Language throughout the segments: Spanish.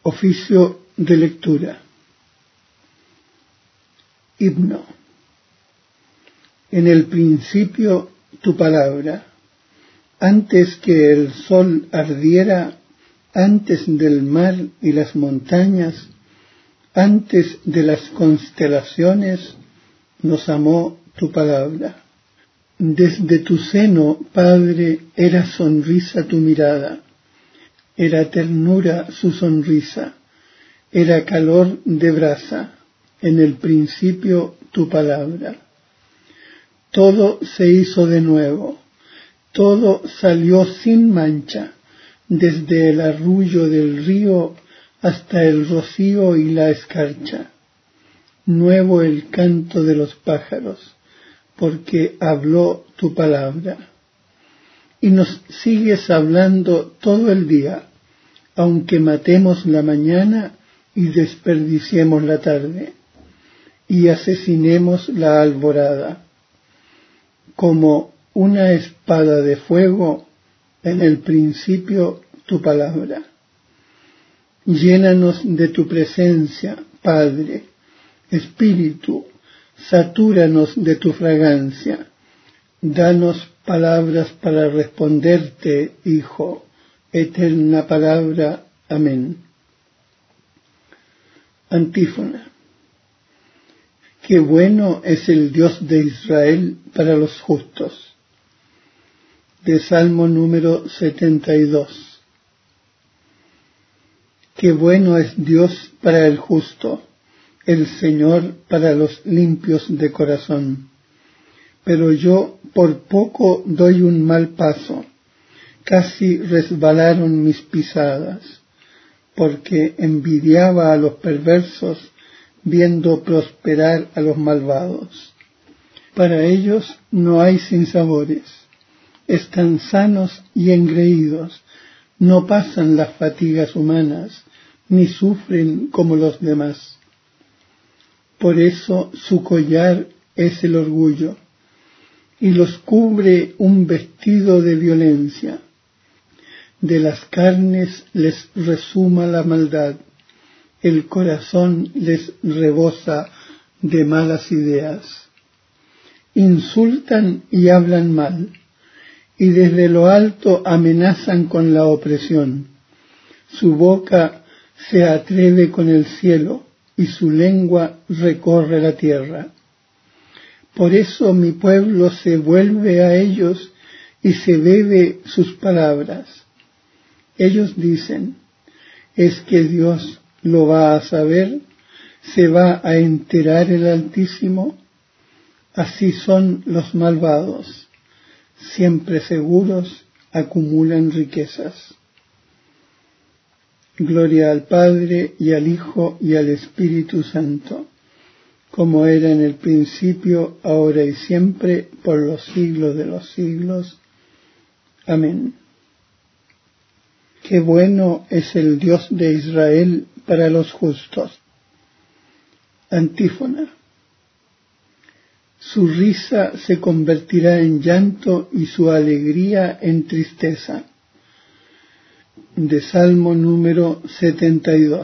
Oficio de lectura. Himno. En el principio tu palabra, antes que el sol ardiera, antes del mar y las montañas, antes de las constelaciones, nos amó tu palabra. Desde tu seno, Padre, era sonrisa tu mirada, era ternura su sonrisa, era calor de brasa, en el principio tu palabra. Todo se hizo de nuevo, todo salió sin mancha, desde el arrullo del río hasta el rocío y la escarcha. Nuevo el canto de los pájaros, porque habló tu palabra. Y nos sigues hablando todo el día, aunque matemos la mañana y desperdiciemos la tarde, y asesinemos la alborada. Como una espada de fuego, en el principio tu palabra. Llénanos de tu presencia, Padre, Espíritu, satúranos de tu fragancia. Danos palabras para responderte, Hijo, eterna palabra. Amén. Antífona. Qué bueno es el Dios de Israel para los justos. De Salmo número 72. Qué bueno es Dios para el justo, el Señor para los limpios de corazón. Pero yo por poco doy un mal paso, casi resbalaron mis pisadas, porque envidiaba a los perversos, viendo prosperar a los malvados. Para ellos no hay sinsabores, están sanos y engreídos, no pasan las fatigas humanas, ni sufren como los demás. Por eso su collar es el orgullo, y los cubre un vestido de violencia. De las carnes les resuma la maldad, el corazón les rebosa de malas ideas. Insultan y hablan mal, y desde lo alto amenazan con la opresión. Su boca se atreve con el cielo, y su lengua recorre la tierra. Por eso mi pueblo se vuelve a ellos y se bebe sus palabras. Ellos dicen, ¿es que Dios lo va a saber? ¿Se va a enterar el Altísimo? Así son los malvados, siempre seguros, acumulan riquezas. Gloria al Padre, y al Hijo, y al Espíritu Santo, como era en el principio, ahora y siempre, por los siglos de los siglos. Amén. Qué bueno es el Dios de Israel para los justos. Antífona. Su risa se convertirá en llanto y su alegría en tristeza. De Salmo número 72.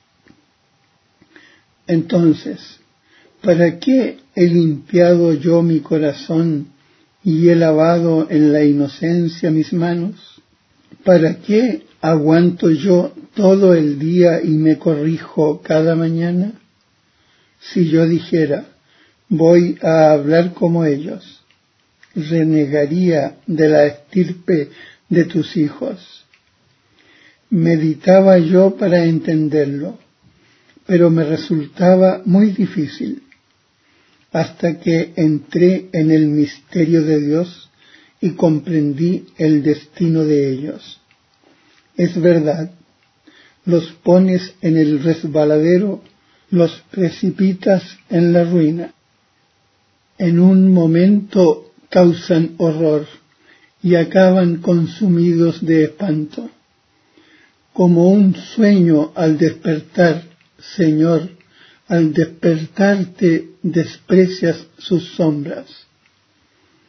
Entonces, ¿para qué he limpiado yo mi corazón y he lavado en la inocencia mis manos? ¿Para qué aguanto yo todo el día y me corrijo cada mañana? Si yo dijera, voy a hablar como ellos, renegaría de la estirpe de tus hijos. Meditaba yo para entenderlo, pero me resultaba muy difícil, hasta que entré en el misterio de Dios y comprendí el destino de ellos. Es verdad, los pones en el resbaladero, los precipitas en la ruina. En un momento causan horror y acaban consumidos de espanto. Como un sueño al despertar, Señor, al despertarte desprecias sus sombras.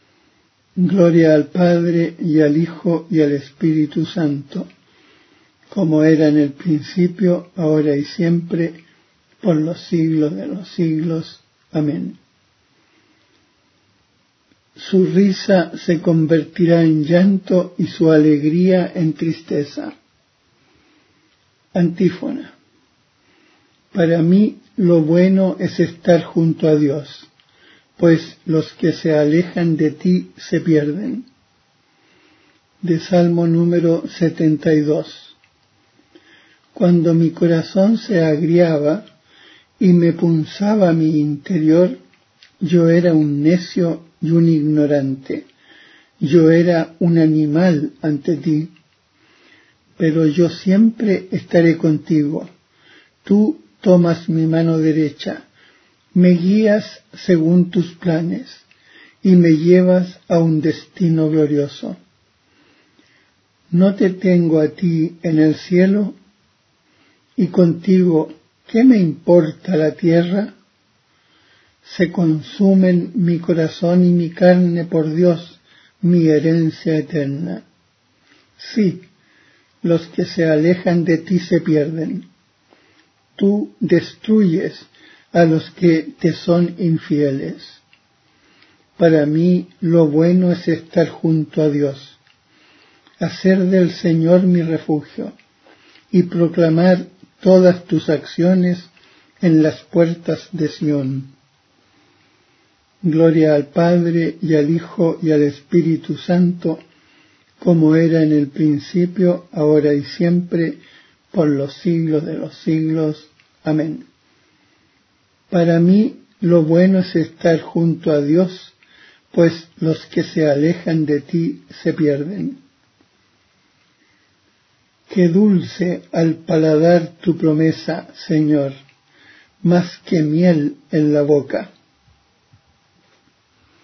Gloria al Padre, y al Hijo, y al Espíritu Santo, como era en el principio, ahora y siempre, por los siglos de los siglos. Amén. Su risa se convertirá en llanto y su alegría en tristeza. Antífona. Para mí lo bueno es estar junto a Dios, pues los que se alejan de ti se pierden. De Salmo número 72. Cuando mi corazón se agriaba y me punzaba mi interior, yo era un necio y un ignorante. Yo era un animal ante ti. Pero yo siempre estaré contigo. Tú tomas mi mano derecha, me guías según tus planes y me llevas a un destino glorioso. ¿No te tengo a ti en el cielo? Y contigo, ¿qué me importa la tierra? Se consumen mi corazón y mi carne por Dios, mi herencia eterna. Sí, los que se alejan de ti se pierden. Tú destruyes a los que te son infieles. Para mí lo bueno es estar junto a Dios, hacer del Señor mi refugio y proclamar todas tus acciones en las puertas de Sión. Gloria al Padre y al Hijo y al Espíritu Santo, como era en el principio, ahora y siempre, por los siglos de los siglos. Amén. Para mí lo bueno es estar junto a Dios, pues los que se alejan de ti se pierden. Qué dulce al paladar tu promesa, Señor, más que miel en la boca.